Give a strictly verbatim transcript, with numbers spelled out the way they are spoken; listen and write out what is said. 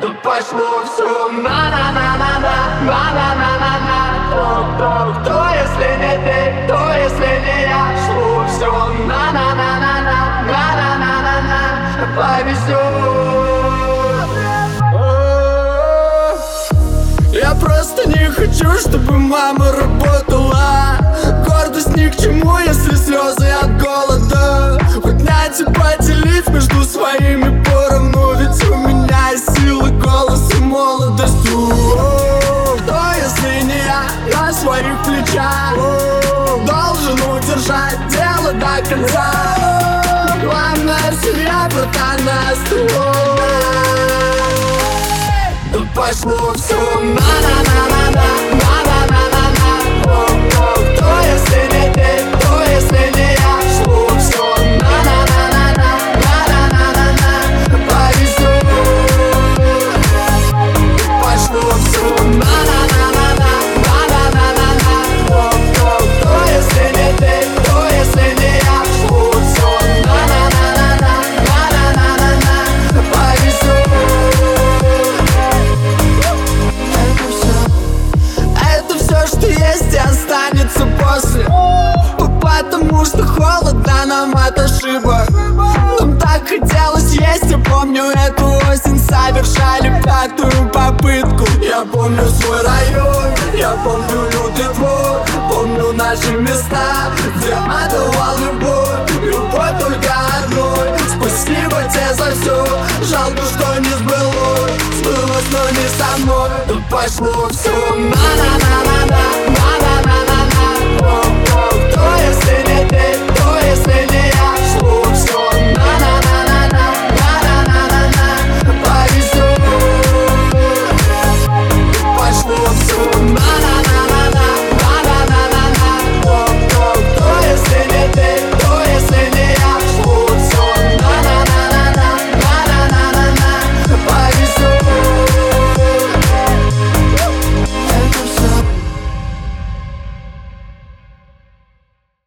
Тут пошло все на-на-на-на-на, на-на-на-на-на. Кто, кто, если не ты, кто, если не я? Шло все на-на-на-на-на, на-на-на-на-на. Повезет. Я просто не хочу, чтобы мама работала. Гордость ни к чему, если слезы от голода. Поднять и поделить между своими поровну. Ведь у меня есть силы, голос и молодость. Кто, если не я, на своих плечах должен удержать дело до конца. Главное семья, братан, на стол. Тут пошло все на-на-на-на-на, на-на-на-на-на. Кто, если не ты, кто, если не я? Шло все на-на-на-на-на, на-на-на-на-на. Повезет. Пошло все на-на-на-на-на, на-на-на-на-на. Кто, если не ты, кто, если не я? Шло все на-на-на-на-на, на-на-на-на-на. Повезет. Что есть и останется после. Потому что холодно нам от ошибок. Нам так хотелось есть. Я помню эту осень, совершали пятую попытку. Я помню свой район, я помню лютый двор. Помню наши места, где отдавал любовь. Любовь только одной. Спасибо тебе за все. Жалко, что не сбылось. Сбылось, но не со мной. Тут пошло все на-на-на-на.